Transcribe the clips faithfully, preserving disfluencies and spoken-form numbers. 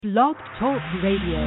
Blog Talk Radio.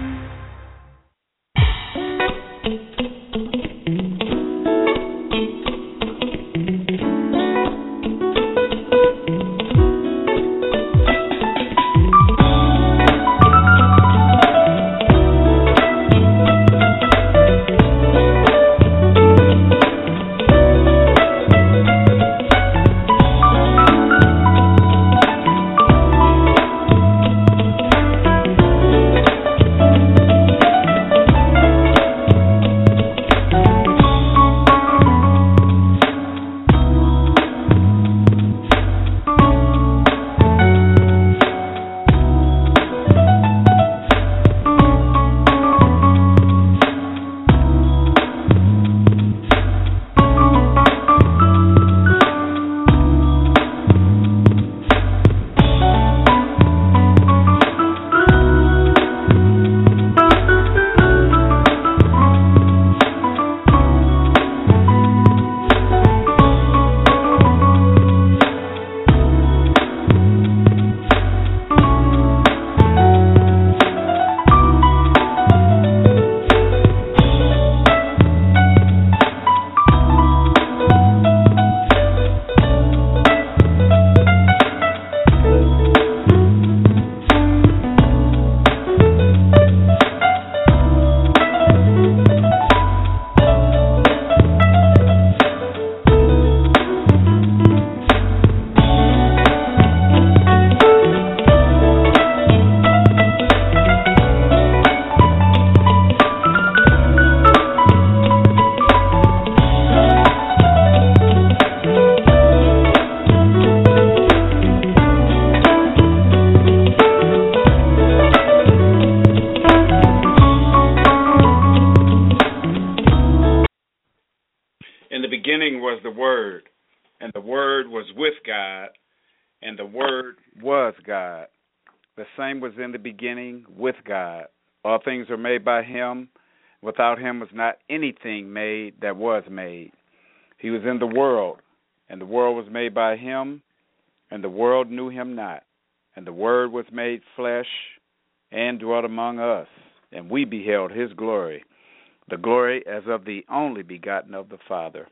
And the Word was God. The same was in the beginning with God. All things are made by Him. Without Him was not anything made that was made. He was in the world, and the world was made by Him, and the world knew Him not. And the Word was made flesh and dwelt among us, and we beheld His glory, the glory as of the only begotten of the Father,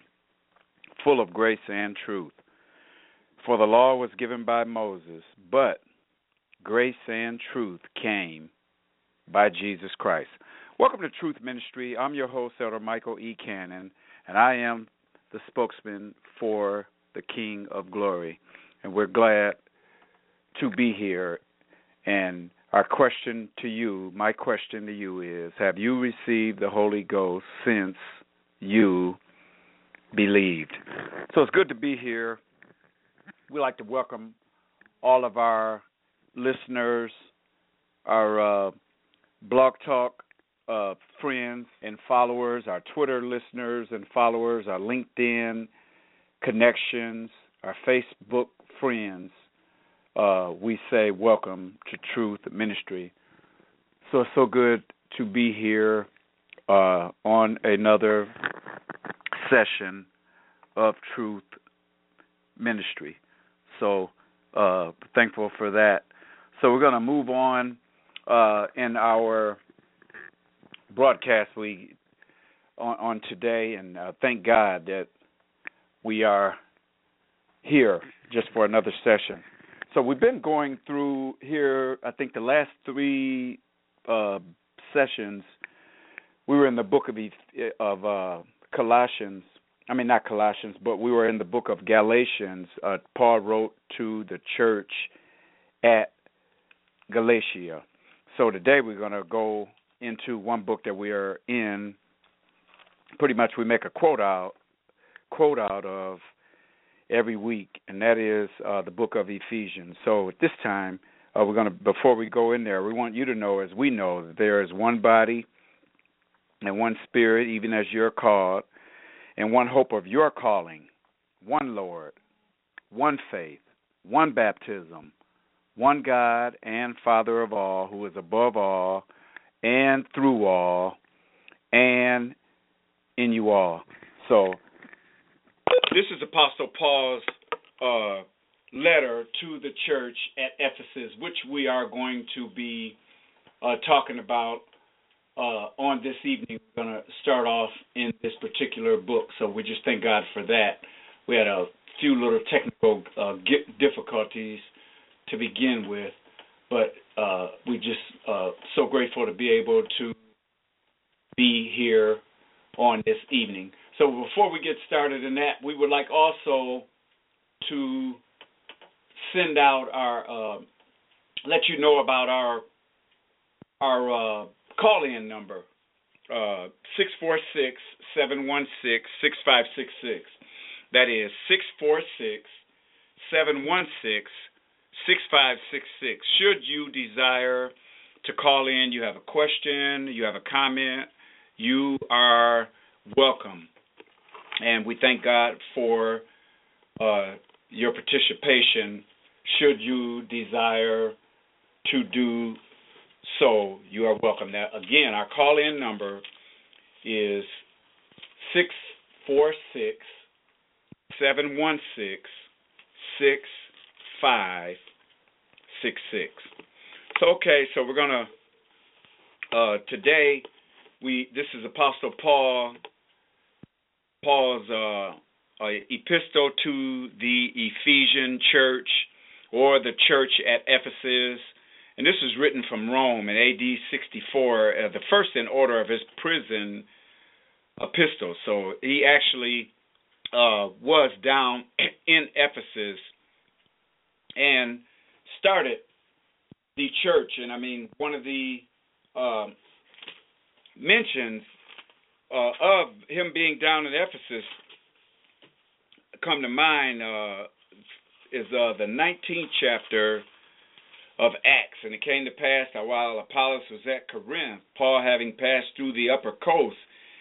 full of grace and truth. For the law was given by Moses, but grace and truth came by Jesus Christ. Welcome to Truth Ministry. I'm your host, Elder Michael E. Cannon, and I am the spokesman for the King of Glory. And we're glad to be here. And our question to you, my question to you is, have you received the Holy Ghost since you believed? So it's good to be here. We'd like to welcome all of our listeners, our uh, Blog Talk uh, friends and followers, our Twitter listeners and followers, our LinkedIn connections, our Facebook friends. Uh, we say welcome to Truth Ministry. So it's so good to be here uh, on another session of Truth Ministry. So uh, thankful for that. So we're going to move on uh, in our broadcast we on, on today, and uh, thank God that we are here just for another session. So we've been going through here, I think the last three uh, sessions, we were in the book of, of uh, Colossians. I mean, not Colossians, but we were in the book of Galatians. Uh, Paul wrote to the church at Galatia. So today we're going to go into one book that we are in. Pretty much we make a quote out, quote out of every week, and that is uh, the book of Ephesians. So at this time, uh, we're going to, before we go in there, we want you to know, as we know, that there is one body and one spirit, even as you're called, and one hope of your calling, one Lord, one faith, one baptism, one God and Father of all, who is above all and through all and in you all. So this is Apostle Paul's uh, letter to the church at Ephesus, which we are going to be uh, talking about uh, on this evening. We're going to start off in this particular book, so we just thank God for that. We had a few little technical uh, difficulties to begin with, but uh, we just uh, so grateful to be able to be here on this evening. So before we get started in that, we would like also to send out our, uh, let you know about our our uh, call-in number, uh, six four six, seven one six, six five six six. That is six four six, seven one six, six five six six. Should you desire to call in, you have a question, you have a comment, you are welcome. And we thank God for uh, your participation. Should you desire to do so, you are welcome. Now, again, our call-in number is six four six, seven one six, six five six six. So, okay, so we're going to, uh, today, we this is Apostle Paul, Paul's uh, uh, epistle to the Ephesian church, or the church at Ephesus. And this is written from Rome in A D sixty-four, uh, the first in order of his prison epistles. So he actually uh, was down in Ephesus and started the church. And I mean, one of the uh, mentions uh, of him being down in Ephesus come to mind uh, is uh, the nineteenth chapter of Acts. And it came to pass that while Apollos was at Corinth, Paul, having passed through the upper coast,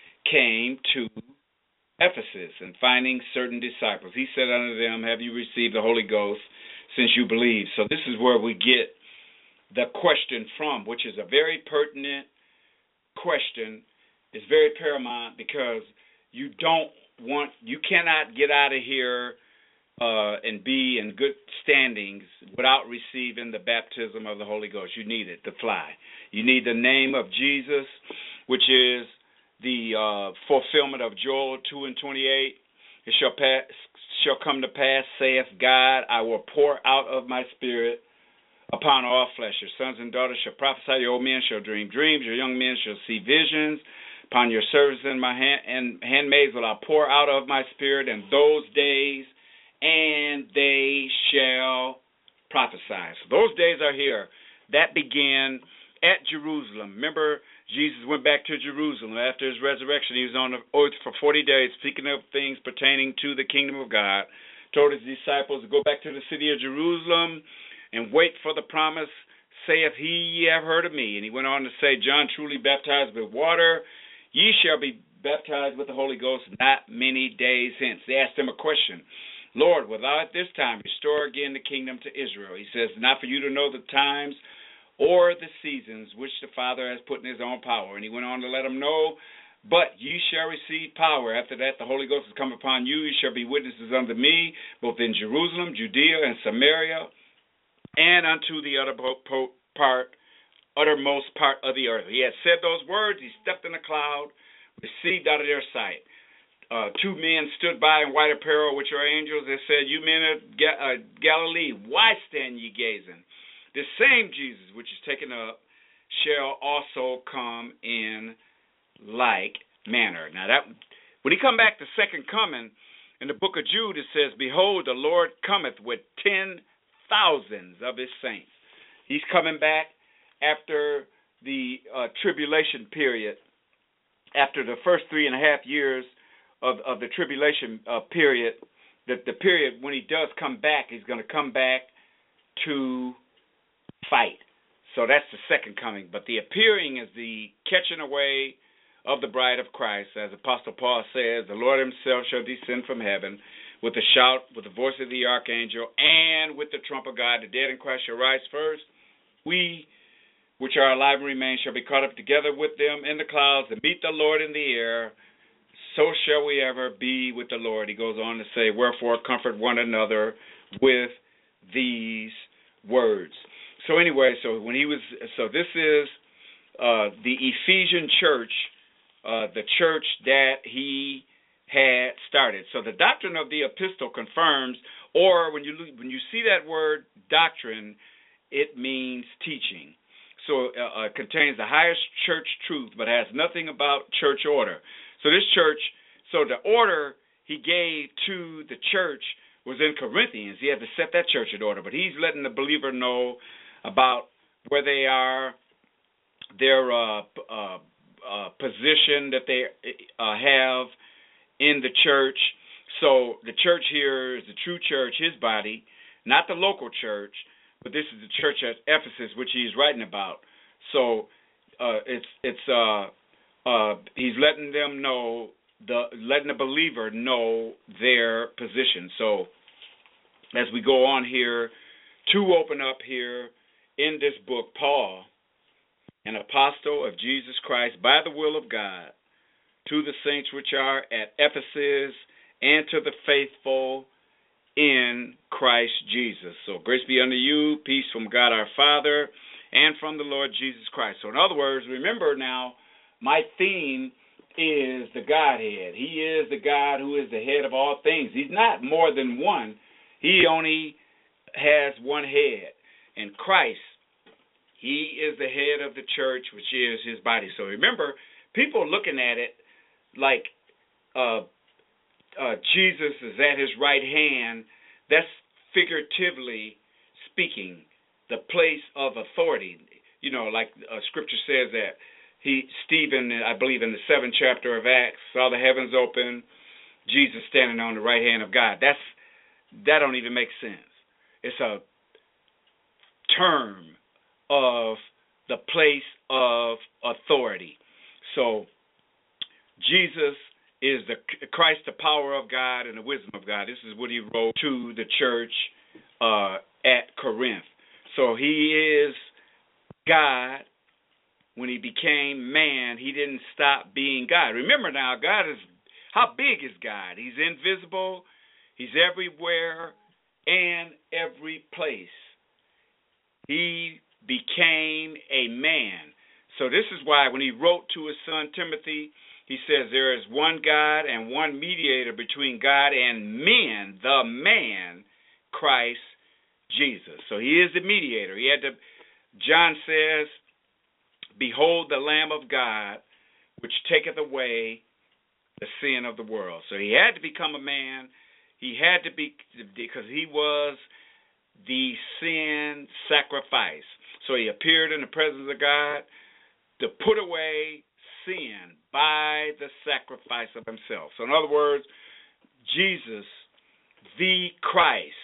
came to Ephesus, and finding certain disciples, he said unto them, have you received the Holy Ghost since you believe? So this is where we get the question from, which is a very pertinent question. It's very paramount, because you don't want, you cannot get out of here Uh, and be in good standings without receiving the baptism of the Holy Ghost. You need it to fly. You need the name of Jesus, which is the uh, fulfillment of Joel two and twenty-eight. It shall pass, shall come to pass, saith God, I will pour out of my spirit upon all flesh. Your sons and daughters shall prophesy, your old men shall dream dreams, your young men shall see visions. Upon your servants and my hand, and handmaids will I pour out of my spirit in those days, and they shall prophesy. So those days are here. That began at Jerusalem. Remember, Jesus went back to Jerusalem after his resurrection. He was on the earth for forty days, speaking of things pertaining to the kingdom of God. Told his disciples to go back to the city of Jerusalem and wait for the promise, saith he, ye have heard of me. And he went on to say, John truly baptized with water. Ye shall be baptized with the Holy Ghost not many days hence. They asked him a question. Lord, will thou at this time restore again the kingdom to Israel? He says, not for you to know the times or the seasons which the Father has put in his own power. And he went on to let them know, but ye shall receive power. After that, the Holy Ghost has come upon you. You shall be witnesses unto me, both in Jerusalem, Judea, and Samaria, and unto the other part, uttermost part of the earth. He had said those words. He stepped in a cloud, received out of their sight. Uh, two men stood by in white apparel, which are angels, and said, you men of Ga- uh, Galilee, why stand ye gazing? The same Jesus which is taken up shall also come in like manner. Now, that when he come back the second coming, in the book of Jude, it says, behold, the Lord cometh with ten thousands of his saints. He's coming back after the uh, tribulation period, after the first three and a half years Of, of the tribulation uh, period, the, the period when he does come back, he's going to come back to fight. So that's the second coming. But the appearing is the catching away of the bride of Christ. As Apostle Paul says, the Lord himself shall descend from heaven with a shout, with the voice of the archangel, and with the trump of God. The dead in Christ shall rise first. We, which are alive and remain, shall be caught up together with them in the clouds and meet the Lord in the air. So shall we ever be with the Lord. He goes on to say, wherefore comfort one another with these words. So anyway, so when he was, so this is uh, the Ephesian church, uh, the church that he had started. So the doctrine of the epistle confirms, or when you when you see that word doctrine, it means teaching. So uh, it contains the highest church truth, but has nothing about church order. So this church, so the order he gave to the church was in Corinthians. He had to set that church in order, but he's letting the believer know about where they are, their uh, uh, uh, position that they uh, have in the church. So the church here is the true church, his body, not the local church, but this is the church at Ephesus, which he's writing about. So uh, it's it's uh, uh, he's letting them know, the letting the believer know their position. So as we go on here to open up here in this book, Paul, an apostle of Jesus Christ by the will of God, to the saints which are at Ephesus, and to the faithful in Christ Jesus. So grace be unto you, peace from God our Father, and from the Lord Jesus Christ. So in other words, remember now, my theme is the Godhead. He is the God who is the head of all things. He's not more than one. He only has one head. And Christ, he is the head of the church, which is his body. So remember, people looking at it like uh, uh, Jesus is at his right hand, that's figuratively speaking, the place of authority. You know, like uh, Scripture says that he, Stephen, I believe in the seventh chapter of Acts, saw the heavens open, Jesus standing on the right hand of God. That's that don't even make sense. It's a term of the place of authority. So Jesus is the Christ, the power of God and the wisdom of God. This is what he wrote to the church uh, at Corinth. So he is God. When he became man, he didn't stop being God. Remember now, God is, how big is God? He's invisible, he's everywhere and every place. He became a man. So this is why when he wrote to his son Timothy, he says there is one God and one mediator between God and men, the man, Christ Jesus. So he is the mediator. He had to, John says, behold the Lamb of God, which taketh away the sin of the world. So he had to become a man. He had to be, because he was the sin sacrifice. So he appeared in the presence of God to put away sin by the sacrifice of himself. So in other words, Jesus, the Christ,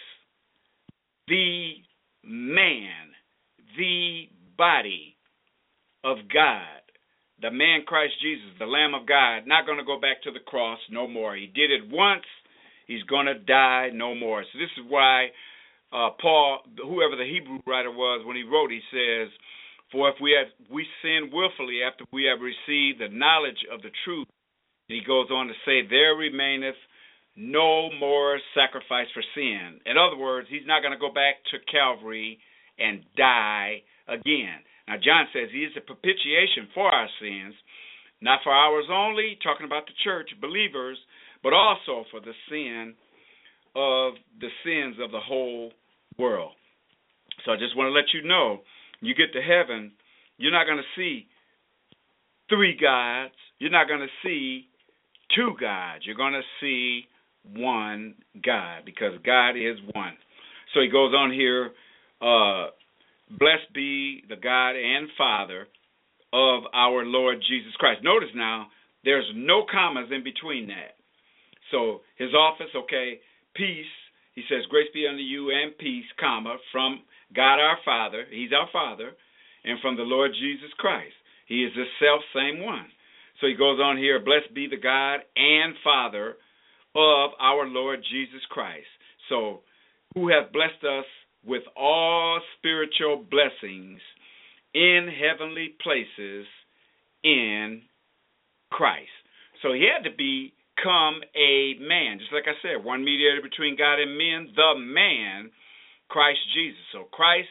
the man, the body of God, the man Christ Jesus, the Lamb of God, not going to go back to the cross no more. He did it once. He's going to die no more. So this is why uh, Paul, whoever the Hebrew writer was, when he wrote, he says, for if we have we sin willfully after we have received the knowledge of the truth, and he goes on to say, there remaineth no more sacrifice for sin. In other words, he's not going to go back to Calvary and die again. Now, John says he is the propitiation for our sins, not for ours only, talking about the church, believers, but also for the sin of the sins of the whole world. So I just want to let you know, you get to heaven, you're not going to see three gods. You're not going to see two gods. You're going to see one God, because God is one. So he goes on here, uh, blessed be the God and Father of our Lord Jesus Christ. Notice now, there's no commas in between that. So his office, okay, peace, he says, grace be unto you and peace, comma, from God our Father, he's our Father, and from the Lord Jesus Christ. He is the self same one. So he goes on here, blessed be the God and Father of our Lord Jesus Christ. So who hath blessed us with all spiritual blessings in heavenly places in Christ. So he had to become a man. Just like I said, one mediator between God and men, the man, Christ Jesus. So Christ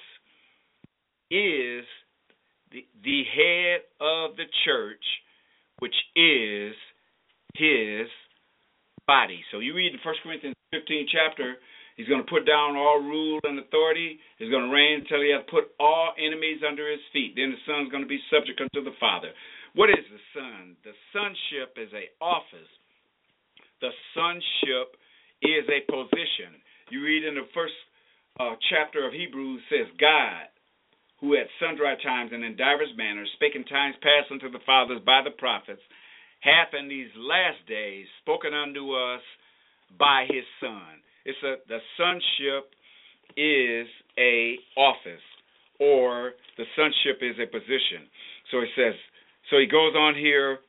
is the, the head of the church, which is his body. So you read in First Corinthians fifteenth chapter, he's going to put down all rule and authority. He's going to reign until he has put all enemies under his feet. Then the Son's going to be subject unto the Father. What is the Son? The sonship is an office. The sonship is a position. You read in the first uh, chapter of Hebrews, says, God, who at sundry times and in divers manners spake in times past unto the fathers by the prophets, hath in these last days spoken unto us by his Son. It's a the sonship is a office, or the sonship is a position. So he says. So he goes on here.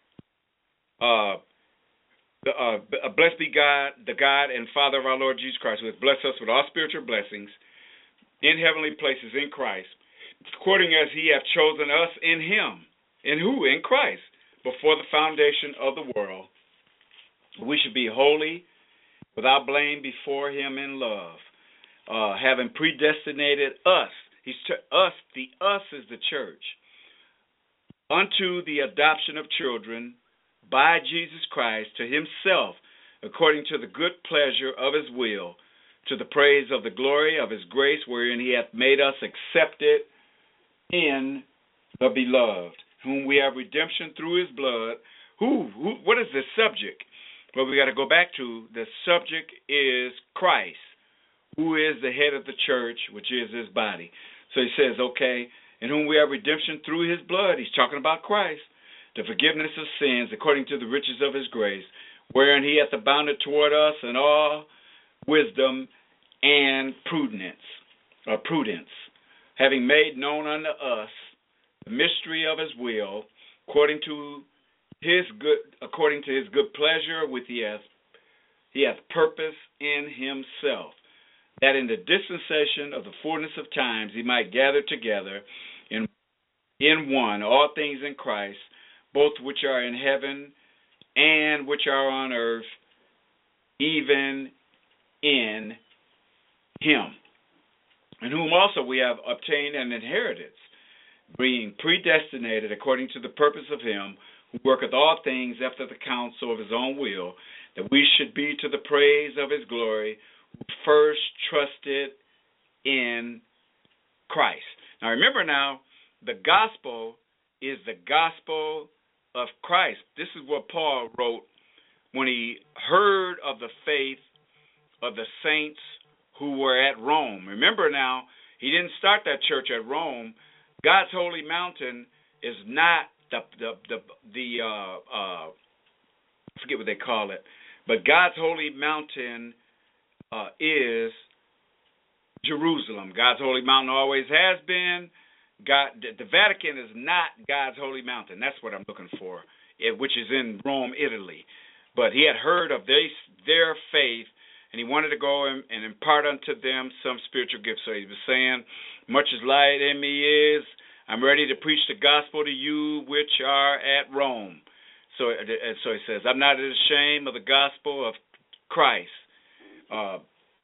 Uh, the, uh, blessed be God, the God and Father of our Lord Jesus Christ, who has blessed us with all spiritual blessings in heavenly places in Christ, according as he hath chosen us in him. In who? In Christ. Before the foundation of the world, we should be holy, without blame before him in love, uh, having predestinated us. He's t- us. The us is the church, unto the adoption of children by Jesus Christ to himself, according to the good pleasure of his will, to the praise of the glory of his grace, wherein he hath made us accepted in the beloved, whom we have redemption through his blood. Who, who what is the subject? Well, we got to go back to the subject is Christ, who is the head of the church, which is his body. So he says, okay, in whom we have redemption through his blood. He's talking about Christ, the forgiveness of sins according to the riches of his grace, wherein he hath abounded toward us in all wisdom and prudence, or prudence, having made known unto us the mystery of his will, according to his good, according to his good pleasure, with he hath he hath purpose in himself, that in the dispensation of the fullness of times he might gather together in in one all things in Christ, both which are in heaven and which are on earth, even in him, in whom also we have obtained an inheritance, being predestinated according to the purpose of him who worketh all things after the counsel of his own will, that we should be to the praise of his glory, who first trusted in Christ. Now remember now, the gospel is the gospel of Christ. This is what Paul wrote when he heard of the faith of the saints who were at Rome. Remember now, he didn't start that church at Rome. God's holy mountain is not the the the, the uh, uh, I forget what they call it, but God's holy mountain uh, is Jerusalem. God's holy mountain always has been. God, the, the Vatican is not God's holy mountain. That's what I'm looking for, it, which is in Rome, Italy. But he had heard of they, their faith, and he wanted to go and, and impart unto them some spiritual gifts. So he was saying, much as light in me is, I'm ready to preach the gospel to you which are at Rome. So, so he says, I'm not ashamed of the gospel of Christ. Uh,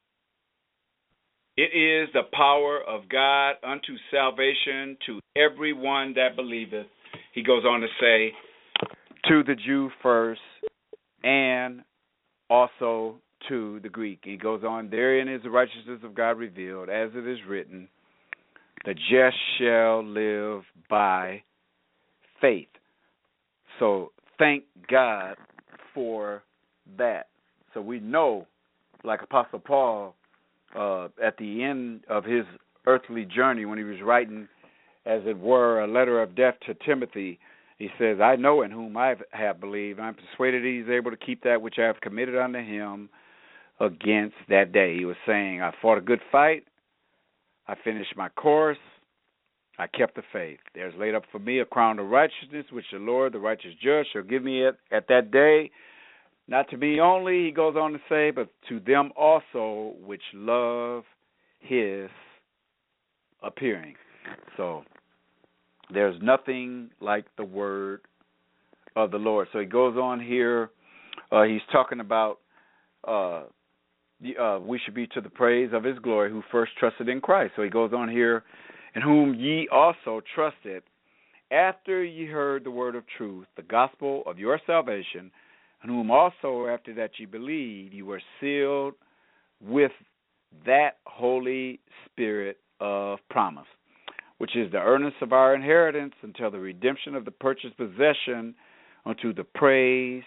it is the power of God unto salvation to everyone that believeth. He goes on to say, to the Jew first, and also to the Greek. He goes on, therein is the righteousness of God revealed, as it is written, the just shall live by faith. So thank God for that. So we know, like Apostle Paul, uh, at the end of his earthly journey, when he was writing, as it were, a letter of death to Timothy, he says, I know in whom I have believed. I'm persuaded he is able to keep that which I have committed unto him against that day. He was saying, I fought a good fight. I finished my course. I kept the faith. There's laid up for me a crown of righteousness, which the Lord, the righteous judge, shall give me at, at that day. Not to me only, he goes on to say, but to them also which love his appearing. So there's nothing like the word of the Lord. So he goes on here. Uh, he's talking about uh, uh, we should be to the praise of his glory who first trusted in Christ. So he goes on here, in whom ye also trusted, after ye heard the word of truth, the gospel of your salvation, and whom also after that ye believed, you were sealed with that Holy Spirit of promise, which is the earnest of our inheritance until the redemption of the purchased possession unto the praise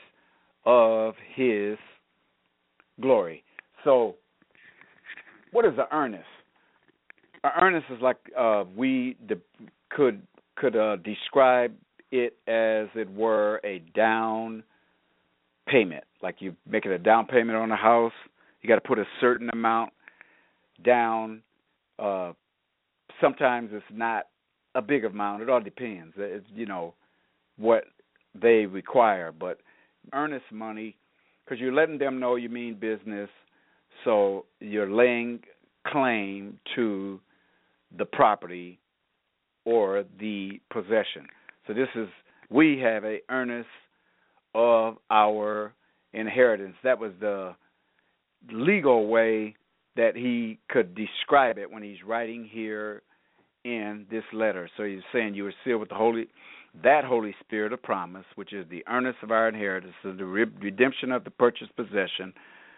of his glory. So, what is an earnest? An earnest is like uh, we de- could could uh, describe it as it were a down payment. Like you making a down payment on a house, you got to put a certain amount down. Uh, sometimes it's not a big amount. It all depends. It's, you know, what they require. But earnest money, because you're letting them know you mean business, so you're laying claim to the property or the possession. So this is, we have a earnest of our inheritance. That was the legal way that he could describe it when he's writing here in this letter. So he's saying you were sealed with the Holy, that Holy Spirit of promise, which is the earnest of our inheritance, of the redemption of the purchased possession,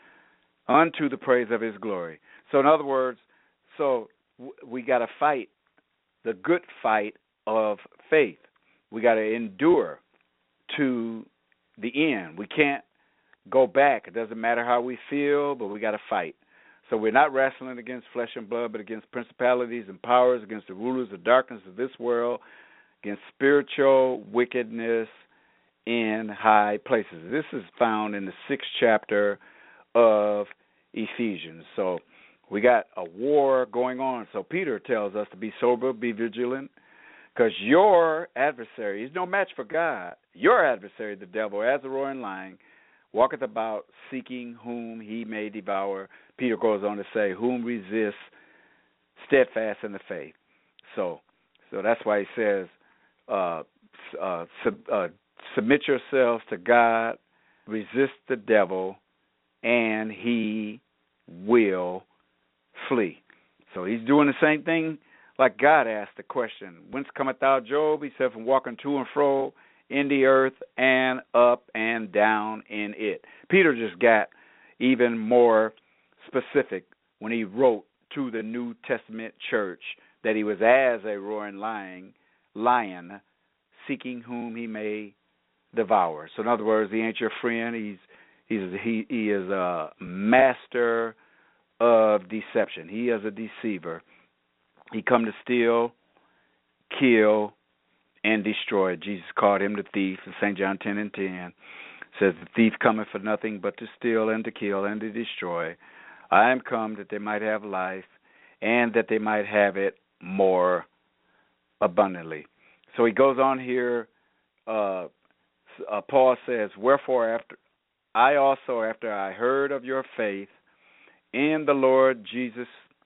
unto the praise of his glory. So in other words, so we got to fight the good fight of faith. We got to endure to the end. We can't go back. It doesn't matter how we feel, but we got to fight. So we're not wrestling against flesh and blood, but against principalities and powers, against the rulers of darkness of this world, against spiritual wickedness in high places. This is found in the sixth chapter of Ephesians. So we got a war going on. So Peter tells us to be sober, be vigilant, because your adversary is no match for God. Your adversary, the devil, as a roaring lion, walketh about seeking whom he may devour. Peter goes on to say, whom resists steadfast in the faith. So so that's why he says, uh, uh, sub, uh, submit yourselves to God, resist the devil, and he will flee. So he's doing the same thing like God asked the question, whence cometh thou, Job? He said, from walking to and fro in the earth and up and down in it. Peter just got even more specific when he wrote to the New Testament church that he was as a roaring lion, lion seeking whom he may devour. So in other words, he ain't your friend. He's he's he he is a master of deception. He is a deceiver. He come to steal, kill, and destroy. Jesus called him the thief in Saint John ten and ten. Says the thief cometh for nothing but to steal and to kill and to destroy. I am come that they might have life and that they might have it more abundantly. So he goes on here. Uh, uh, Paul says, wherefore after I also, after I heard of your faith in the Lord Jesus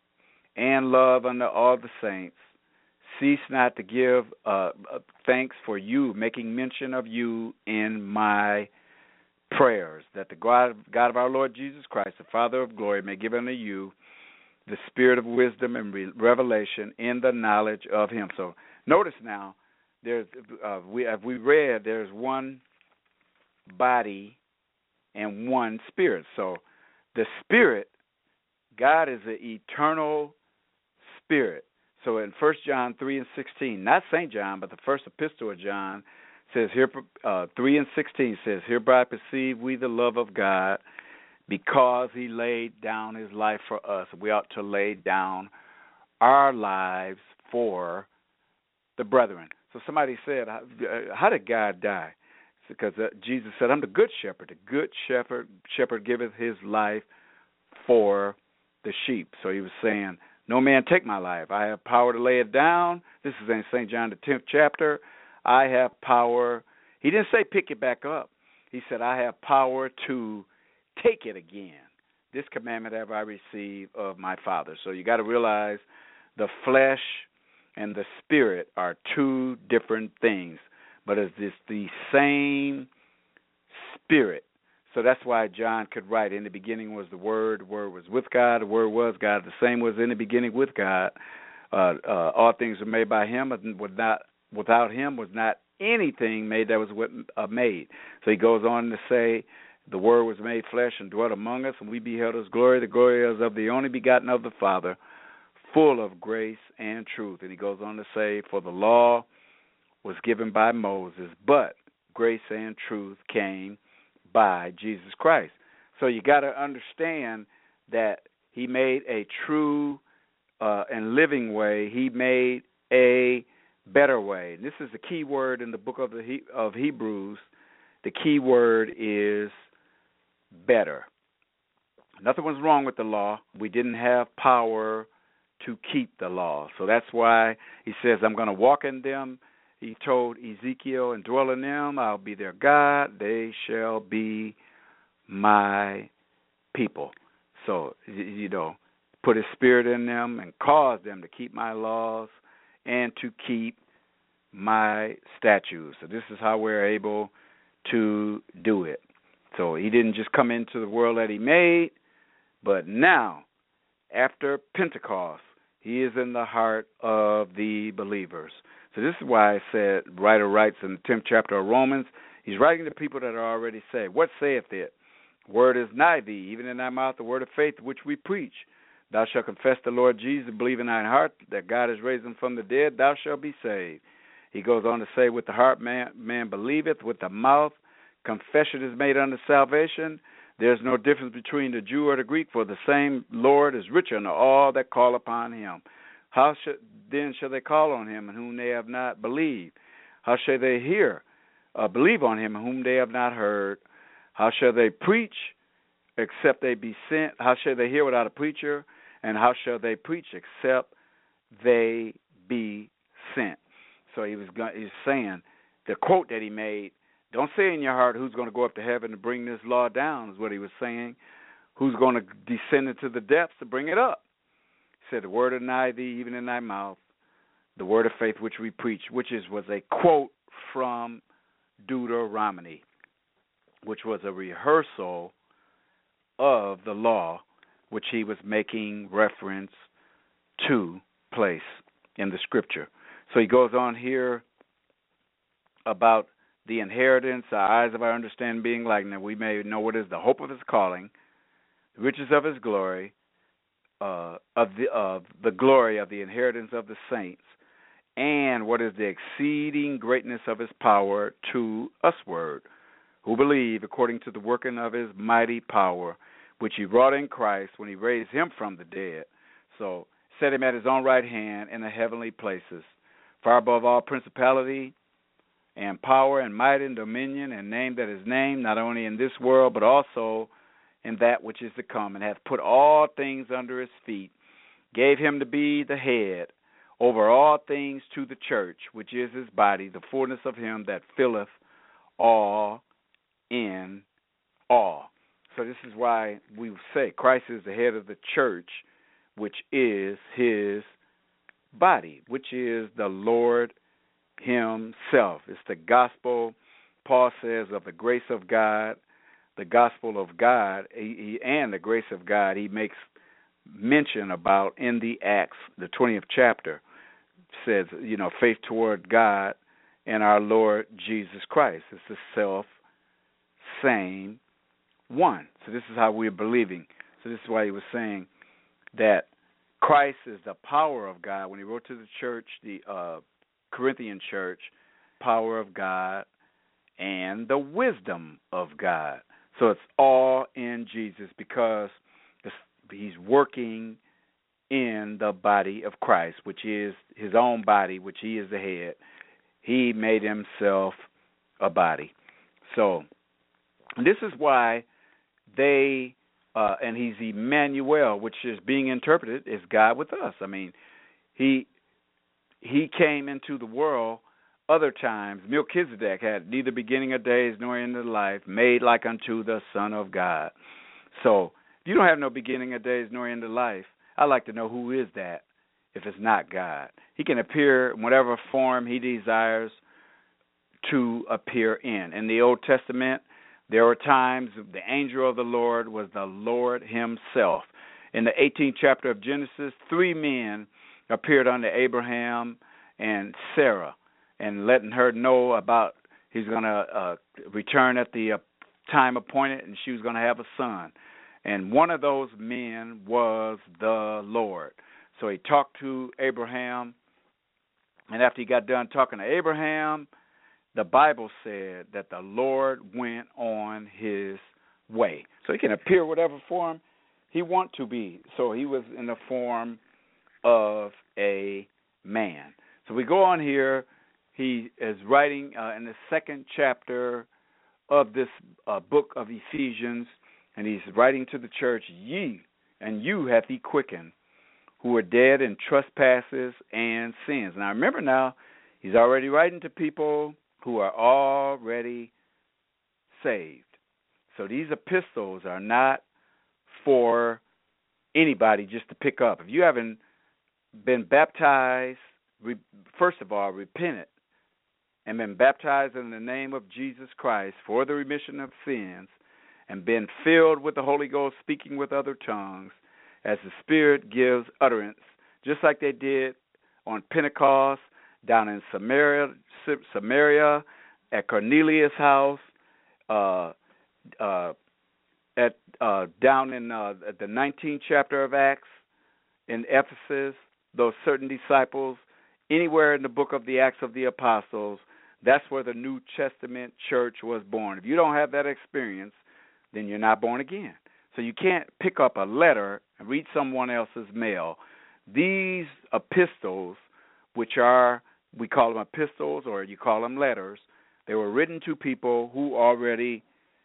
and love unto all the saints, cease not to give uh, thanks for you, making mention of you in my prayers, that the God, God of our Lord Jesus Christ, the Father of glory, may give unto you the spirit of wisdom and re- revelation in the knowledge of him. So notice now, there's uh, we as we read, there's one body and one spirit. So the spirit, God is an eternal spirit. So in First John three and sixteen, not Saint John, but the first epistle of John, says here, uh, three and sixteen says, hereby perceive we the love of God, because he laid down his life for us. We ought to lay down our lives for the brethren. So somebody said, how did God die? Because uh, Jesus said, I'm the good shepherd. The good shepherd, shepherd giveth his life for the sheep. So he was saying, no man take my life. I have power to lay it down. This is in Saint John, the tenth chapter. I have power. He didn't say pick it back up. He said, I have power to take it again. This commandment have I received of my Father. So you got to realize the flesh and the spirit are two different things, but it's this the same spirit. So that's why John could write, in the beginning was the Word, the Word was with God, the Word was God, the same was in the beginning with God. Uh, uh, all things were made by him, and was not, without him was not anything made that was with, uh, made. So he goes on to say, the Word was made flesh and dwelt among us, and we beheld his glory. The glory is of the only begotten of the Father, full of grace and truth. And he goes on to say, for the law was given by Moses, but grace and truth came by Jesus Christ. So you got to understand that he made a true uh, and living way. He made a better way. And this is the key word in the book of the he- of Hebrews. The key word is better. Nothing was wrong with the law. We didn't have power to keep the law. So that's why he says, I'm going to walk in them. He told Ezekiel, and dwell in them. I'll be their God. They shall be my people. So, you know, put his spirit in them and cause them to keep my laws and to keep my statutes. So this is how we're able to do it. So he didn't just come into the world that he made, but now, after Pentecost, he is in the heart of the believers. So this is why I said, writer writes in the tenth chapter of Romans, he's writing to people that are already saved. What saith it? Word is nigh thee, even in thy mouth, the word of faith which we preach. Thou shalt confess the Lord Jesus, believe in thine heart that God has raised him from the dead, thou shalt be saved. He goes on to say, with the heart man, man believeth, with the mouth confession is made unto salvation. There's no difference between the Jew or the Greek, for the same Lord is richer unto all that call upon him. How should, then shall they call on him in whom they have not believed? How shall they hear, uh, believe on him in whom they have not heard? How shall they preach except they be sent? How shall they hear without a preacher? And how shall they preach except they be sent? So he was going, he's saying, the quote that he made, don't say in your heart who's going to go up to heaven to bring this law down, is what he was saying. Who's going to descend into the depths to bring it up? He said, the word of nigh thee, even in thy mouth, the word of faith which we preach, which is was a quote from Deuteronomy, which was a rehearsal of the law, which he was making reference to place in the scripture. So he goes on here about the inheritance, the eyes of our understanding being lightened, that we may know what is the hope of his calling, the riches of his glory, uh, of the of the glory of the inheritance of the saints, and what is the exceeding greatness of his power to usward, who believe according to the working of his mighty power, which he wrought in Christ when he raised him from the dead. So set him at his own right hand in the heavenly places, far above all principality and power and might and dominion and name that is named, not only in this world but also in that which is to come, and hath put all things under his feet, gave him to be the head over all things to the church, which is his body, the fullness of him that filleth all in all. So this is why we say Christ is the head of the church, which is his body, which is the Lord himself. It's the gospel, Paul says, of the grace of God, the gospel of God, he, he, and the grace of God he makes mention about in the Acts, the twentieth chapter, says, you know, faith toward God and our Lord Jesus Christ. It's the self same one. So this is how we're believing. So this is why he was saying that Christ is the power of God. When he wrote to the church, the uh, Corinthian church, power of God and the wisdom of God. So it's all in Jesus because he's working in the body of Christ, which is his own body, which he is the head. He made himself a body. So this is why they, uh, and he's Emmanuel, which is being interpreted as God with us. I mean, he he came into the world other times. Melchizedek had neither beginning of days nor end of life, made like unto the Son of God. So if you don't have no beginning of days nor end of life, I'd like to know who is that if it's not God. He can appear in whatever form he desires to appear in. In the Old Testament, There were times the angel of the Lord was the Lord himself. In the eighteenth chapter of Genesis, three men appeared unto Abraham and Sarah, and letting her know about he's going to uh, return at the uh, time appointed, and she was going to have a son. And one of those men was the Lord. So he talked to Abraham, and after he got done talking to Abraham, the Bible said that the Lord went on his way. So he can appear whatever form he wants to be. So he was in the form of a man. So we go on here. He is writing uh, in the second chapter of this uh, book of Ephesians, and he's writing to the church, ye and you hath he quickened, who are dead in trespasses and sins. Now remember now, he's already writing to people who are already saved. So these epistles are not for anybody just to pick up. If you haven't been baptized, re- first of all, repented, and been baptized in the name of Jesus Christ for the remission of sins, and been filled with the Holy Ghost, speaking with other tongues, as the Spirit gives utterance, just like they did on Pentecost, down in Samaria, Samaria at Cornelius' house, uh, uh, at uh, down in uh, at the nineteenth chapter of Acts in Ephesus, those certain disciples, anywhere in the book of the Acts of the Apostles, that's where the New Testament church was born. If you don't have that experience, then you're not born again. So you can't pick up a letter and read someone else's mail. These epistles, which are, we call them epistles or you call them letters, they were written to people who already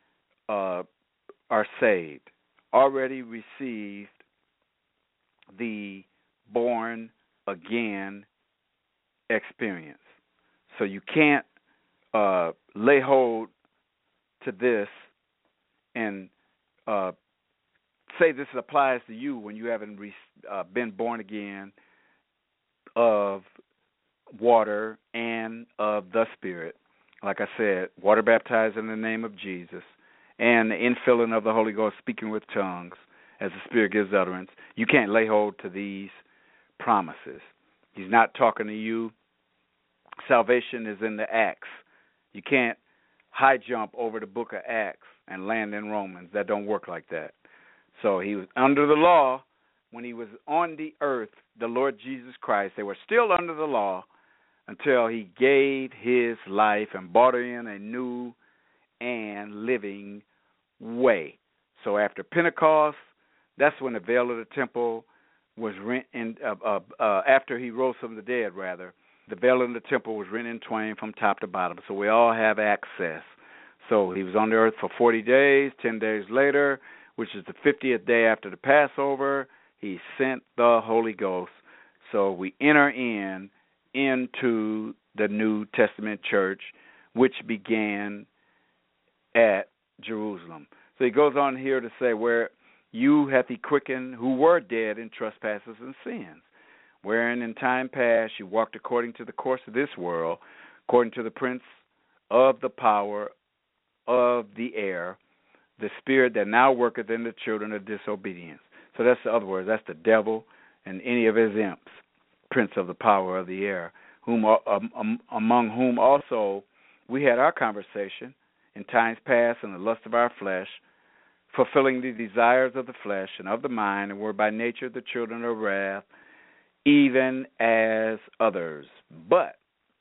uh, are saved, already received the born again experience. So you can't uh, lay hold to this and uh, say this applies to you when you haven't re- uh, been born again of water and of the Spirit. Like I said, water baptized in the name of Jesus, and the infilling of the Holy Ghost, speaking with tongues as the Spirit gives utterance. You can't lay hold to these promises. He's not talking to you. Salvation is in the Acts. You can't high jump over the book of Acts and land in Romans. That don't work like that. So he was under the law when he was on the earth, the Lord Jesus Christ. They were still under the law until he gave his life and brought in a new and living way. So after Pentecost, that's when the veil of the temple was rent in, uh, uh, uh, after he rose from the dead, rather, the veil in the temple was rent in twain from top to bottom. So we all have access. So he was on the earth for forty days. Ten days later, which is the fiftieth day after the Passover, he sent the Holy Ghost. So we enter in into the New Testament church, which began at Jerusalem. So he goes on here to say, where you hath he quickened who were dead in trespasses and sins, wherein in time past you walked according to the course of this world, according to the prince of the power of the air, the spirit that now worketh in the children of disobedience. So that's the other words. That's the devil and any of his imps, prince of the power of the air, whom um, among whom also we had our conversation in times past in the lust of our flesh, fulfilling the desires of the flesh and of the mind, and were by nature the children of wrath, even as others. But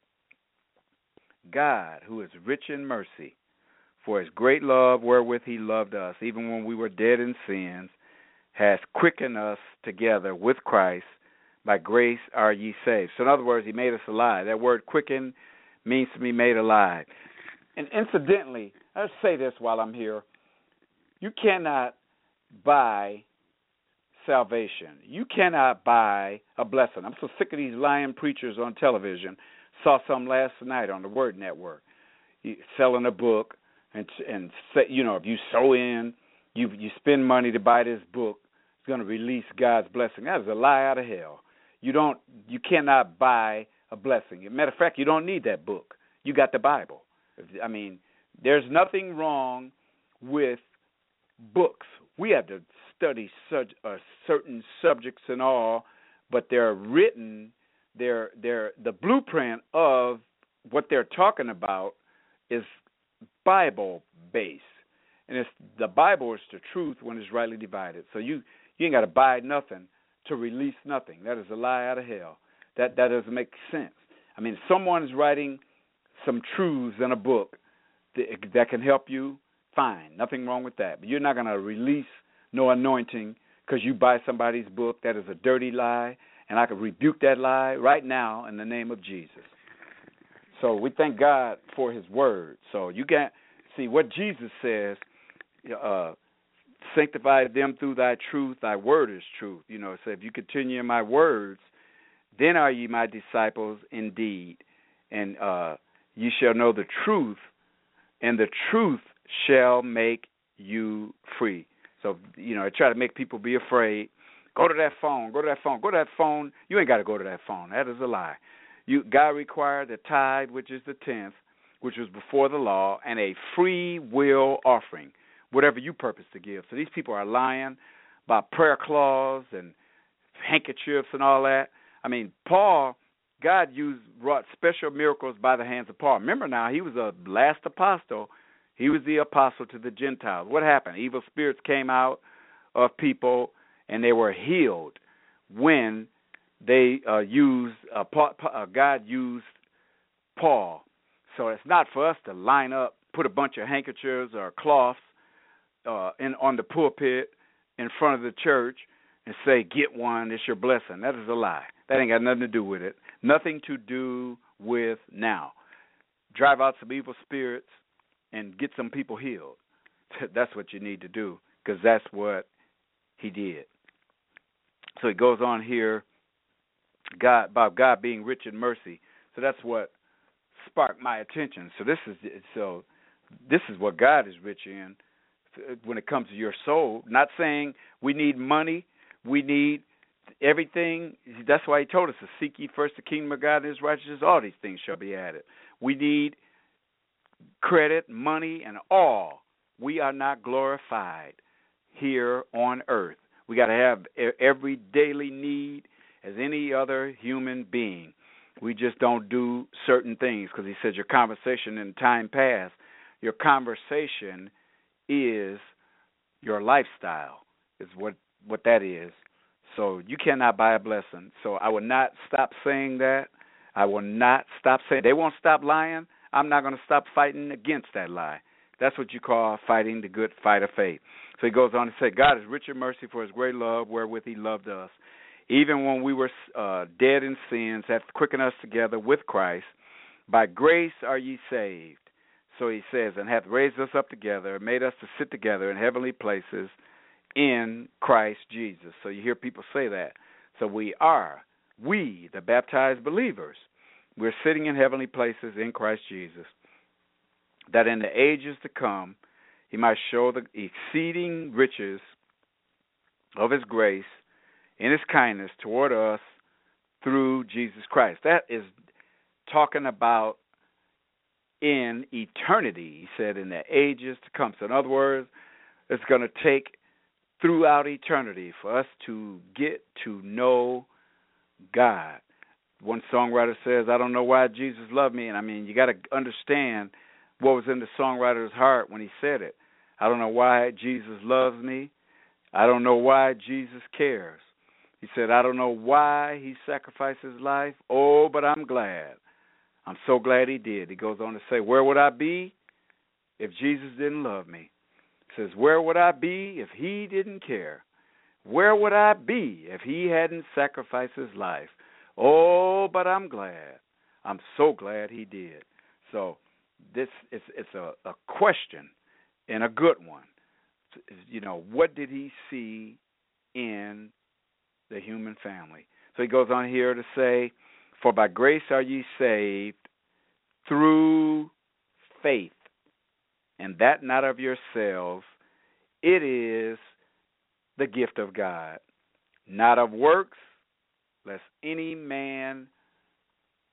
God, who is rich in mercy, for his great love wherewith he loved us, even when we were dead in sins, has quickened us together with Christ. By grace are ye saved. So in other words, he made us alive. That word quicken means to be made alive. And incidentally, let's say this while I'm here. You cannot buy salvation. You cannot buy a blessing. I'm so sick of these lying preachers on television. Saw some last night on the Word Network. He, selling a book, and and say, you know, if you sow in, you you spend money to buy this book, it's going to release God's blessing. That is a lie out of hell. You don't, you cannot buy a blessing. As a matter of fact, you don't need that book. You got the Bible. I mean, there's nothing wrong with books. We have to study such uh, certain subjects and all, but they're written. They're they're the blueprint of what they're talking about is Bible based, and it's the Bible is the truth when it's rightly divided. So you you ain't got to buy nothing to release nothing. That is a lie out of hell. That that doesn't make sense. I mean, someone's writing some truths in a book that, that can help you. Fine, nothing wrong with that. But you're not going to release no anointing because you buy somebody's book. That is a dirty lie, and I can rebuke that lie right now in the name of Jesus. So we thank God for his word. So you can't see what Jesus says, uh, sanctify them through thy truth, thy word is truth. You know, so if you continue in my words, then are ye my disciples indeed, and uh, ye shall know the truth, and the truth shall make you free. So, you know, I try to make people be afraid. Go to that phone, go to that phone, go to that phone. You ain't got to go to that phone. That is a lie. You God required the tithe, which is the tenth, which was before the law, and a free will offering, whatever you purpose to give. So these people are lying about prayer clause and handkerchiefs and all that. I mean, Paul, God used, wrought special miracles by the hands of Paul. Remember now, he was the last apostle. He was the apostle to the Gentiles. What happened? Evil spirits came out of people, and they were healed when they uh, used, uh, Paul, uh, God used Paul. So it's not for us to line up, put a bunch of handkerchiefs or cloths uh, in on the pulpit in front of the church and say, get one, it's your blessing. That is a lie. That ain't got nothing to do with it. Nothing to do with now. Drive out some evil spirits and get some people healed. That's what you need to do, because that's what he did. So he goes on here, God about God being rich in mercy. So that's what sparked my attention. So this is so this is what God is rich in when it comes to your soul. Not saying we need money, we need everything. That's why he told us to seek ye first the kingdom of God and his righteousness. All these things shall be added. We need credit, money, and all. We are not glorified here on earth. We got to have every daily need as any other human being. We just don't do certain things, because he said your conversation in time past, your conversation is your lifestyle, is what, what that is. So you cannot buy a blessing. So I will not stop saying that. I will not stop saying. They won't stop lying. I'm not going to stop fighting against that lie. That's what you call fighting the good fight of faith. So he goes on to say, God is rich in mercy for his great love wherewith he loved us. Even when we were uh, dead in sins, hath quickened us together with Christ. By grace are ye saved. So he says, and hath raised us up together, made us to sit together in heavenly places in Christ Jesus. So you hear people say that. So we are, we, the baptized believers, we're sitting in heavenly places in Christ Jesus, that in the ages to come he might show the exceeding riches of his grace in his kindness toward us through Jesus Christ. That is talking about in eternity, he said, in the ages to come. So in other words, it's going to take throughout eternity for us to get to know God. One songwriter says, I don't know why Jesus loved me. And I mean, you got to understand what was in the songwriter's heart when he said it. I don't know why Jesus loves me. I don't know why Jesus cares. He said, I don't know why he sacrificed his life. Oh, but I'm glad. I'm so glad he did. He goes on to say, where would I be if Jesus didn't love me? He says, where would I be if he didn't care? Where would I be if he hadn't sacrificed his life? Oh, but I'm glad. I'm so glad he did. So this is it's a, a question, and a good one. You know, what did he see in the human family? So he goes on here to say, for by grace are ye saved through faith, and that not of yourselves. It is the gift of God, not of works, lest any man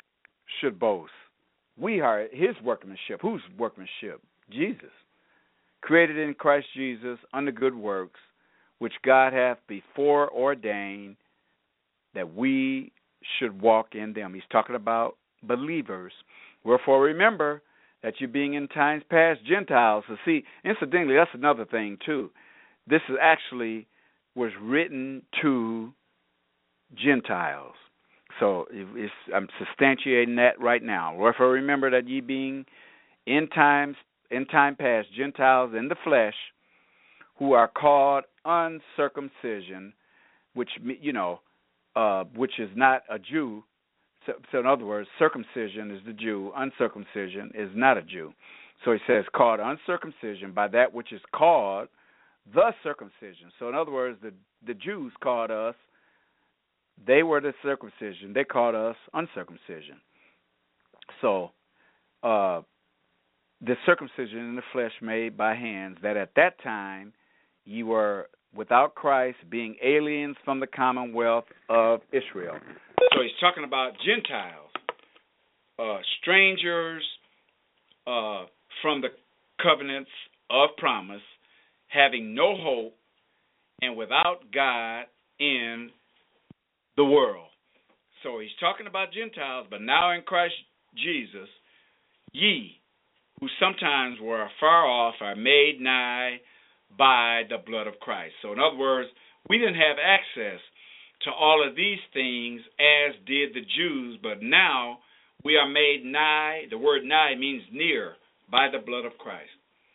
should boast. We are his workmanship. Whose workmanship? Jesus. created in Christ Jesus unto good works, which God hath before ordained that we should walk in them. He's talking about believers. Wherefore remember that you being in times past Gentiles. So see, incidentally, that's another thing too. This is actually was written to Gentiles. So it's, I'm substantiating that right now. Wherefore remember that ye being in times in time past Gentiles in the flesh, who are called uncircumcision, which you know, uh, which is not a Jew. So, so in other words, circumcision is the Jew, uncircumcision is not a Jew. So he says, called uncircumcision by that which is called the circumcision. So in other words, the the Jews called us, they were the circumcision. They called us uncircumcision. So uh, the circumcision in the flesh made by hands, that at that time ye were without Christ, being aliens from the commonwealth of Israel. So he's talking about Gentiles, uh, strangers uh, from the covenants of promise, having no hope, and without God in the world. So he's talking about Gentiles, but now in Christ Jesus, ye, who sometimes were afar off, are made nigh by the blood of Christ. So in other words, we didn't have access to all of these things as did the Jews, but now we are made nigh. The word nigh means near, by the blood of Christ.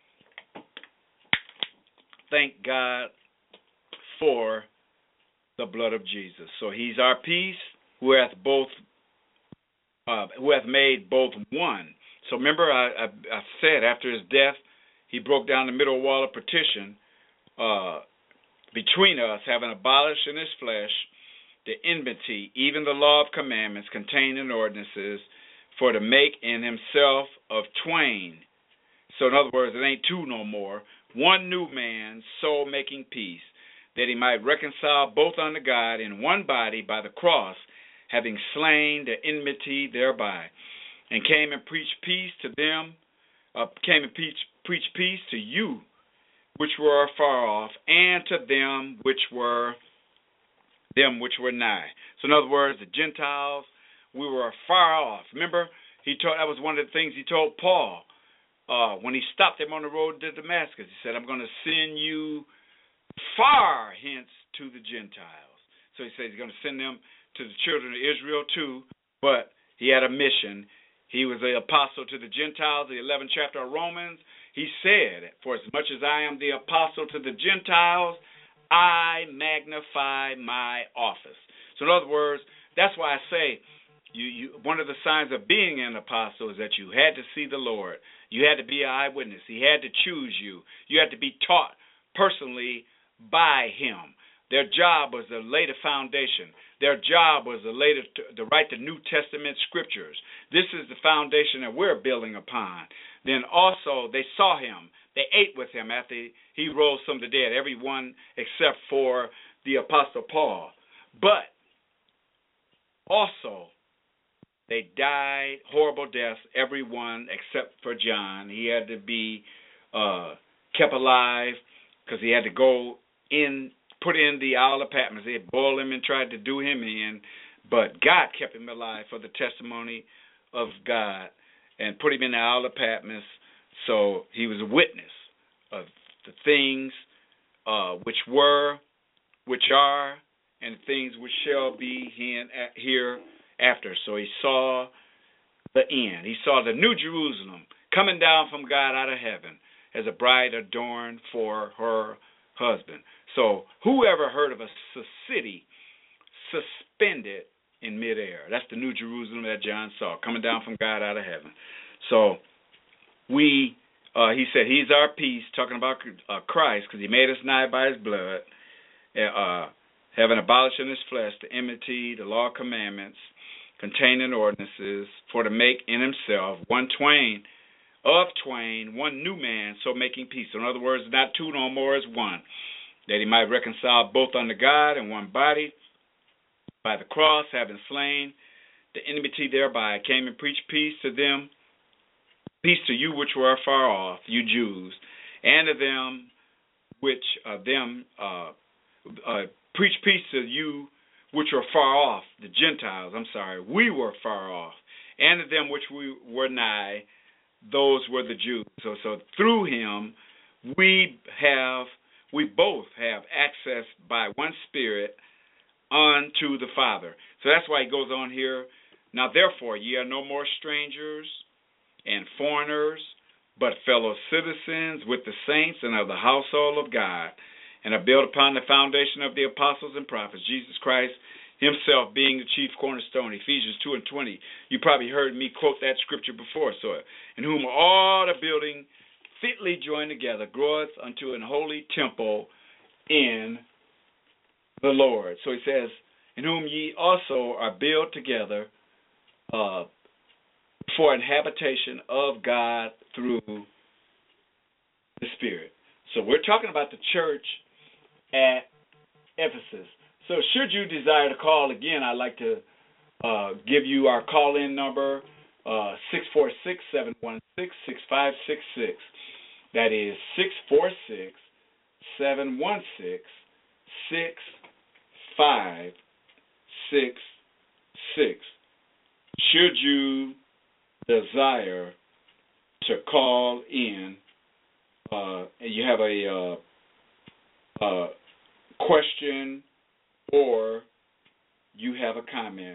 Thank God for the blood of Jesus. So he's our peace, who hath both, uh, who hath made both one. So remember, I, I, I said after his death, he broke down the middle wall of partition uh, between us, having abolished in his flesh the enmity, even the law of commandments contained in ordinances, for to make in himself of twain. So in other words, it ain't two no more. One new man, so making peace, that he might reconcile both unto God in one body by the cross, having slain the enmity thereby, and came and preached peace to them, uh, came and preached preach peace to you which were afar off, and to them which were them which were nigh. So in other words, the Gentiles, we were afar off. Remember, he told that was one of the things he told Paul uh, when he stopped him on the road to Damascus. He said, I'm going to send you far hence to the Gentiles. So he said he's going to send them to the children of Israel too, but he had a mission. He was the apostle to the Gentiles, the eleventh chapter of Romans. He said, for as much as I am the apostle to the Gentiles, I magnify my office. So in other words, that's why I say you, you, one of the signs of being an apostle is that you had to see the Lord. You had to be an eyewitness. He had to choose you. You had to be taught personally by him. Their job was to lay the foundation. Their job was to, lay the, to write the New Testament scriptures. This is the foundation that we're building upon. Then also they saw him. They ate with him after he rose from the dead, everyone except for the Apostle Paul. But also they died horrible deaths, everyone except for John. He had to be uh, kept alive because he had to go in, put in the Isle of Patmos. They had boiled him and tried to do him in, but God kept him alive for the testimony of God and put him in the Isle of Patmos, so he was a witness of the things uh, which were, which are, and things which shall be hereafter. So he saw the end. He saw the New Jerusalem coming down from God out of heaven as a bride adorned for her husband. So whoever heard of a city suspended in midair? That's the New Jerusalem that John saw coming down from God out of heaven. So we, uh, he said, he's our peace, talking about uh, Christ, because he made us nigh by his blood, uh, having abolished in his flesh the enmity, the law of commandments, contained in ordinances, for to make in himself one twain, of twain, one new man, so making peace. So in other words, not two no more as one, that he might reconcile both unto God in one body, by the cross, having slain the enmity thereby, came and preached peace to them, peace to you which were afar off, you Jews, and to them which uh, them uh, uh, preach peace to you which are far off, the Gentiles, I'm sorry, we were far off, and to them which we were nigh, those were the Jews. So, so through him, we have, we both have access by one Spirit unto the Father. So that's why he goes on here. Now, therefore, ye are no more strangers and foreigners, but fellow citizens with the saints and of the household of God, and are built upon the foundation of the apostles and prophets, Jesus Christ himself being the chief cornerstone, Ephesians two and twenty. You probably heard me quote that scripture before. So, in whom all the building fitly joined together groweth unto an holy temple in the Lord. So he says, in whom ye also are built together uh, for an habitation of God through the Spirit. So we're talking about the church at Ephesus. So should you desire to call again, I'd like to uh, give you our call-in number, uh, six four six, seven one six, six five six six. That is six four six, seven one six, six five six six. Should you desire to call in, uh, and you have a uh, uh, question or you have a comment,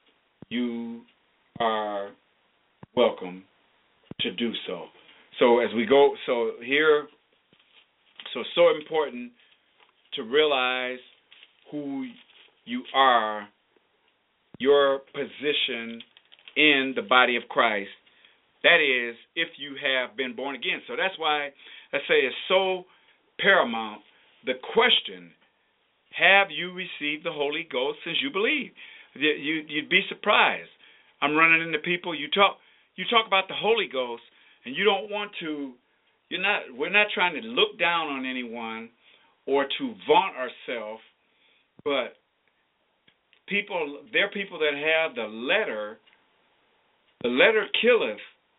you are welcome to do so. So as we go, so here, so it's so important to realize who you are, your position in the body of Christ. That is, if you have been born again. So that's why I say it's so paramount. The question, have you received the Holy Ghost since you believe? You, you'd be surprised. I'm running into people, you talk you talk about the Holy Ghost, and you don't want to, you're not, we're not trying to look down on anyone or to vaunt ourselves, but people, there are people that have the letter, the letter killeth,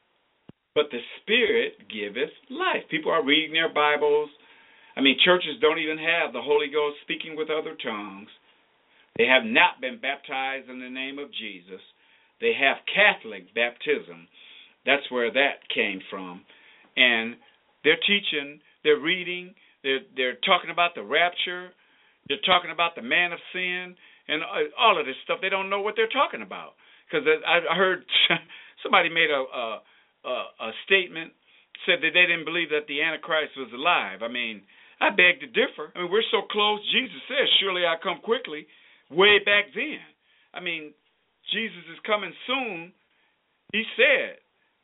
but the Spirit giveth life. People are reading their Bibles. I mean, churches don't even have the Holy Ghost speaking with other tongues. They have not been baptized in the name of Jesus. They have Catholic baptism. That's where that came from. And they're teaching, they're reading, they're, they're talking about the rapture, they're talking about the man of sin, and all of this stuff. They don't know what they're talking about. Because I heard somebody made a, a, a statement, said that they didn't believe that the Antichrist was alive. I mean, I beg to differ. I mean, we're so close. Jesus says, surely I come quickly, way back then. I mean, Jesus is coming soon. He said,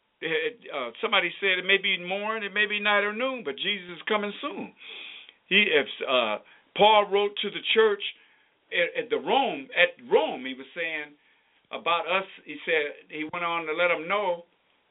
uh, somebody said it may be morning, it may be night or noon, but Jesus is coming soon. He, if uh, Paul wrote to the church at, at the Rome, at Rome, he was saying about us. He said he went on to let them know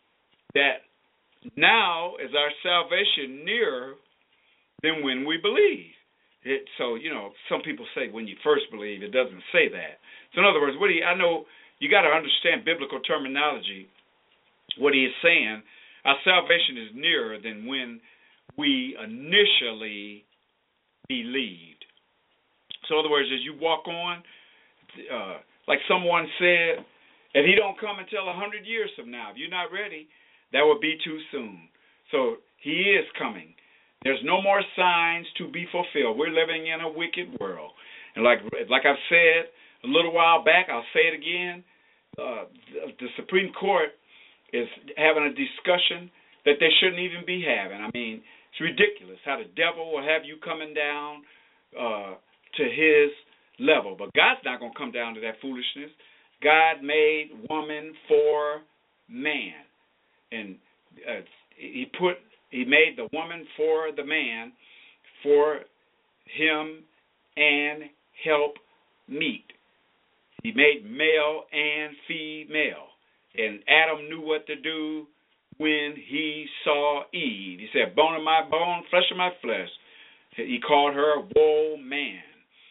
that now is our salvation nearer than when we believe. It, so, you know, some people say when you first believe, it doesn't say that. So, in other words, what he, I know you got to understand biblical terminology. What he is saying, our salvation is nearer than when we initially believed. So, in other words, as you walk on, uh, like someone said, if he don't come until a hundred years from now, if you're not ready, that would be too soon. So he is coming. There's no more signs to be fulfilled. We're living in a wicked world. And like like I've said a little while back, I'll say it again, uh, the, the Supreme Court is having a discussion that they shouldn't even be having. I mean, it's ridiculous how the devil will have you coming down uh, to his level. But God's not going to come down to that foolishness. God made woman for man. And uh, he put, he made the woman for the man, for him and help meet. He made male and female. And Adam knew what to do when he saw Eve. He said, bone of my bone, flesh of my flesh. He called her woe man.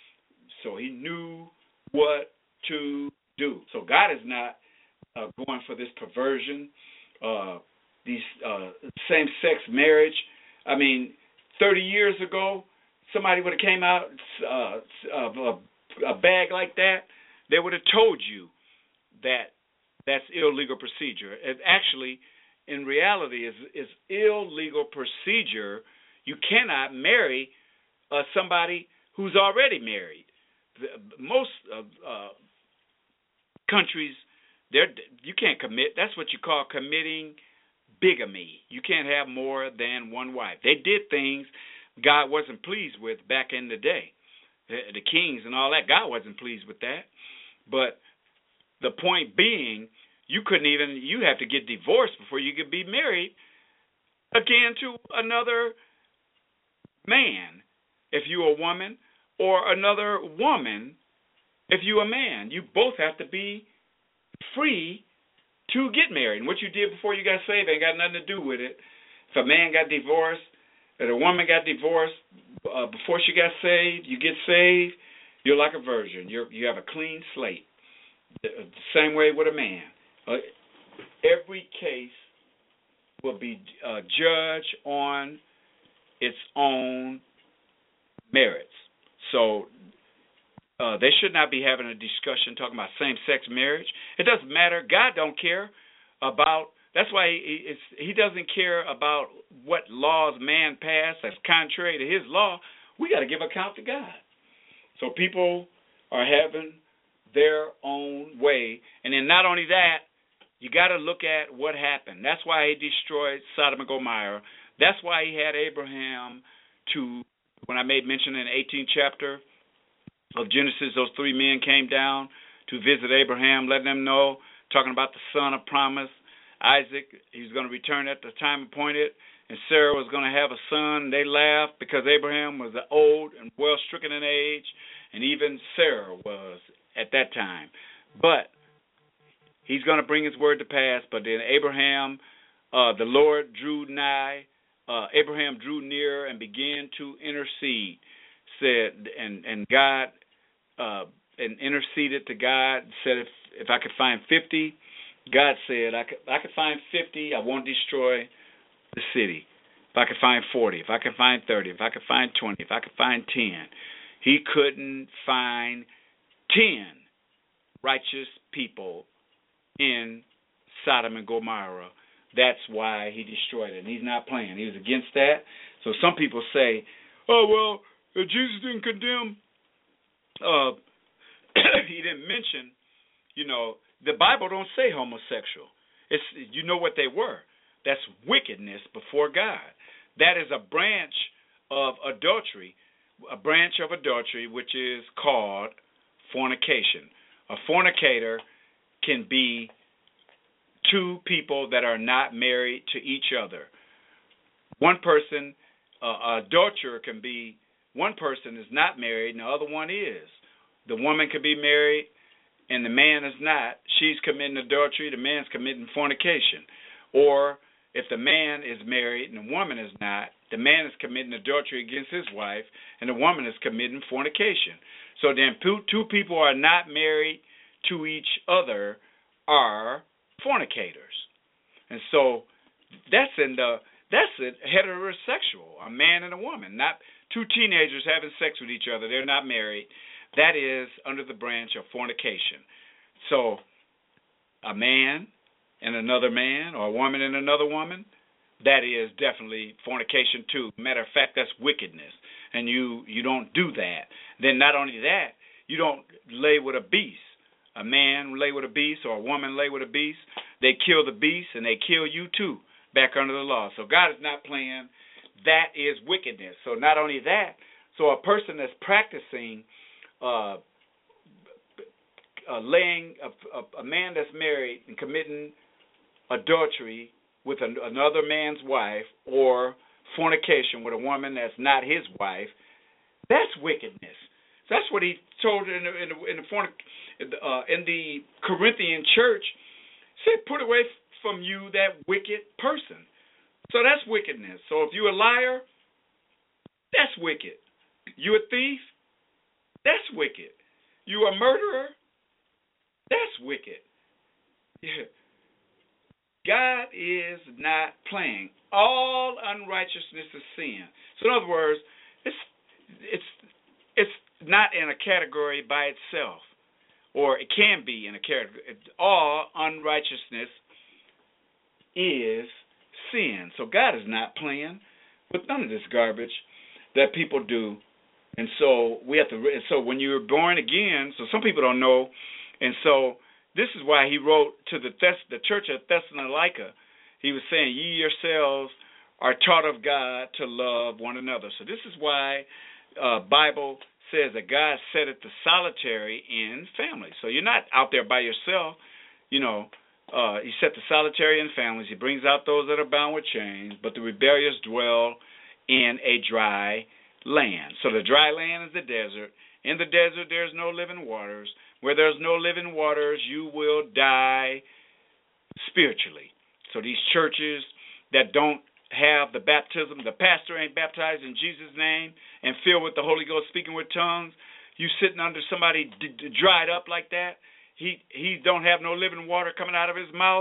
So he knew what to do. So God is not uh, going for this perversion. Uh, these uh, same-sex marriage, I mean, thirty years ago, somebody would have came out uh, of a, a bag like that, they would have told you that that's illegal procedure. It actually, in reality, is is illegal procedure. You cannot marry uh, somebody who's already married. The, most of uh, countries, they're, you can't commit. That's what you call committing bigamy. You can't have more than one wife. They did things God wasn't pleased with back in the day. The, the kings and all that, God wasn't pleased with that. But the point being, you couldn't even, you have to get divorced before you could be married again to another man if you're a woman, or another woman if you're a man. You both have to be free to get married. And what you did before you got saved ain't got nothing to do with it. If a man got divorced, if a woman got divorced uh, before she got saved, you get saved, you're like a virgin. You're, you have a clean slate. The same way with a man. Uh, every case will be uh, judged on its own merits. So uh, they should not be having a discussion talking about same-sex marriage. It doesn't matter. God don't care about. That's why he it's, he doesn't care about what laws man passed that's contrary to his law. We got to give account to God. So people are having their own way, and then not only that, you got to look at what happened. That's why he destroyed Sodom and Gomorrah. That's why he had Abraham to, when I made mention in the eighteenth chapter of Genesis, those three men came down to visit Abraham, letting them know, talking about the son of promise, Isaac. He was going to return at the time appointed, and Sarah was going to have a son. They laughed because Abraham was old and well stricken in age, and even Sarah was at that time. But he's going to bring his word to pass. But then Abraham, uh, the Lord drew nigh. Uh, Abraham drew near and began to intercede. Said and and God uh, and interceded to God. Said if if I could find fifty, God said I could I could find fifty. I won't destroy the city. If I could find forty, if I could find thirty, if I could find twenty, if I could find ten, he couldn't find ten righteous people in Sodom and Gomorrah. That's why he destroyed it. And he's not playing. He was against that. So some people say, oh, well, Jesus didn't condemn. Uh, he didn't mention, you know, the Bible don't say homosexual. It's, you know what they were. That's wickedness before God. That is a branch of adultery, a branch of adultery which is called fornication. A fornicator can be two people that are not married to each other. One person, uh, adulterer can be one person is not married and the other one is. The woman could be married and the man is not. She's committing adultery, the man's committing fornication. Or if the man is married and the woman is not, the man is committing adultery against his wife and the woman is committing fornication. So then two people are not married to each other are fornicators. And so that's in the that's it heterosexual, a man and a woman, not two teenagers having sex with each other. They're not married. That is under the branch of fornication. So a man and another man, or a woman and another woman, that is definitely fornication too. Matter of fact, that's wickedness. And you, you don't do that. Then not only that, you don't lay with a beast. A man lay with a beast or a woman lay with a beast. They kill the beast and they kill you too back under the law. So God is not playing. That is wickedness. So not only that, so a person that's practicing uh, uh, laying, a, a, a man that's married and committing adultery with an, another man's wife or fornication with a woman that's not his wife, that's wickedness. So that's what he told in the, in the, in the, uh, in the Corinthian church. He said, put away from you that wicked person. So that's wickedness. So if you're a liar, that's wicked. You a thief, that's wicked. You a murderer, that's wicked. Yeah. God is not playing. All unrighteousness is sin. So in other words, it's it's it's not in a category by itself, or it can be in a category. All unrighteousness is sin. So God is not playing with none of this garbage that people do. And so we have to. So when you're born again, so some people don't know, and so this is why he wrote to the Thess- the church at Thessalonica. He was saying, "Ye yourselves are taught of God to love one another." So this is why uh, Bible says that God setteth the solitary in families. So you're not out there by yourself. You know, uh, he set the solitary in families. He brings out those that are bound with chains, but the rebellious dwell in a dry land. So the dry land is the desert. In the desert there's no living waters. Where there's no living waters, you will die spiritually. So these churches that don't have the baptism, the pastor ain't baptized in Jesus' name and filled with the Holy Ghost, speaking with tongues, you sitting under somebody d- d- dried up like that, he he don't have no living water coming out of his mouth,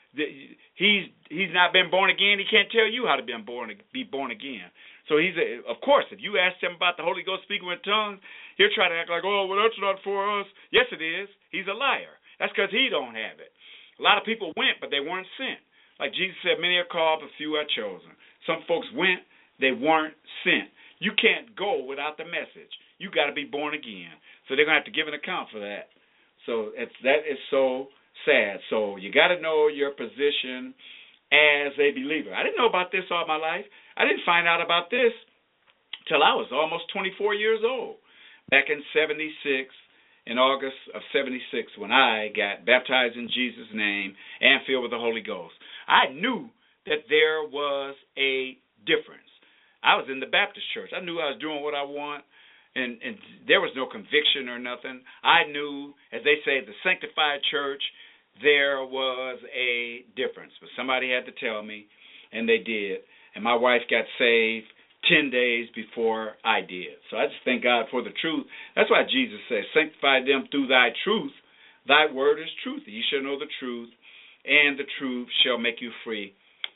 he's he's not been born again, he can't tell you how to be born, be born again. So he's, a, of course, if you ask him about the Holy Ghost speaking with tongues, he'll try to act like, oh, well, that's not for us. Yes, it is. He's a liar. That's because he don't have it. A lot of people went, but they weren't sent. Like Jesus said, many are called, but few are chosen. Some folks went, they weren't sent. You can't go without the message. You got to be born again. So they're going to have to give an account for that. So it's, that is so sad. So you got to know your position as a believer. I didn't know about this all my life. I didn't find out about this till I was almost twenty-four years old, back in seventy-six, in August of seventy-six, when I got baptized in Jesus' name and filled with the Holy Ghost. I knew that there was a difference. I was in the Baptist church. I knew I was doing what I want, and, and there was no conviction or nothing. I knew, as they say, the sanctified church, there was a difference. But somebody had to tell me, and they did. And my wife got saved ten days before I did. So I just thank God for the truth. That's why Jesus says, sanctify them through thy truth. Thy word is truth. Ye shall know the truth, and the truth shall make you free.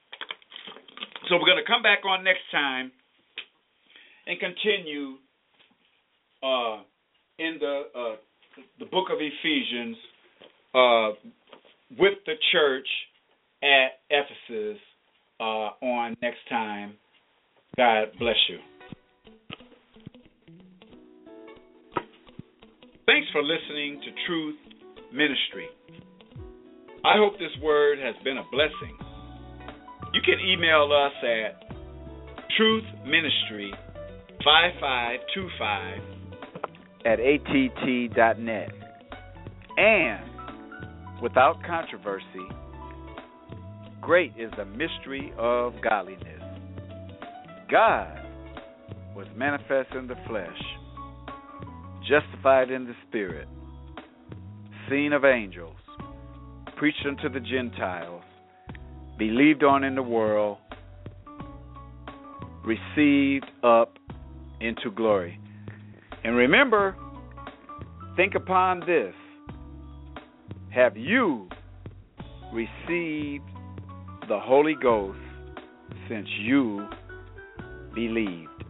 So we're going to come back on next time and continue uh, in the uh, the book of Ephesians uh, with the church at Ephesus uh, on next time. God bless you. Thanks for listening to Truth Ministry. I hope this word has been a blessing. You can email us at truthministry five five two five at A T T dot net. And without controversy, great is the mystery of godliness. God was manifest in the flesh, justified in the spirit, seen of angels, preached unto the Gentiles, believed on in the world, received up into glory. And remember, think upon this. Have you received the Holy Ghost since you believed?